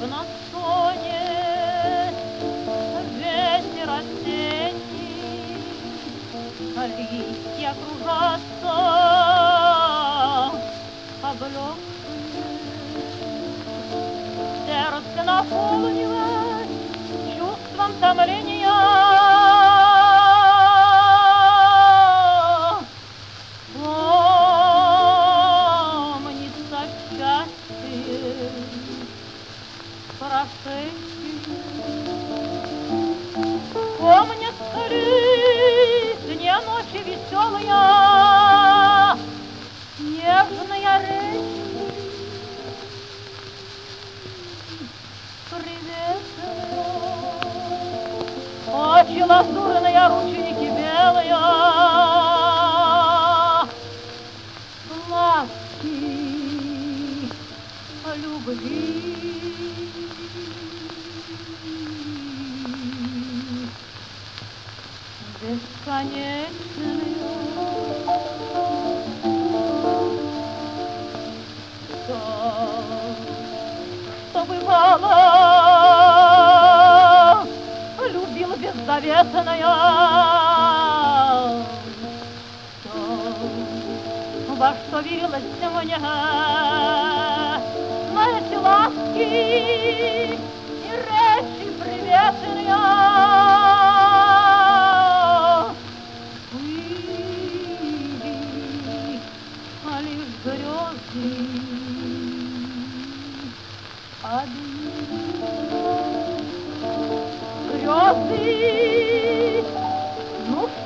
на соне ветер осенний, листья кружатся, облёкшие. Сердце наполнилось чувством томления. Помнится счастье прошедшее. Помнятся ли дни, ночи веселые, нежная речь, приветная, очи лазурные, рученьки белые, ласки любви. Бесконечные, что бывало, любил беззаветная, во что верилась мне, на эти ласки и речи приветные. Грезы, ну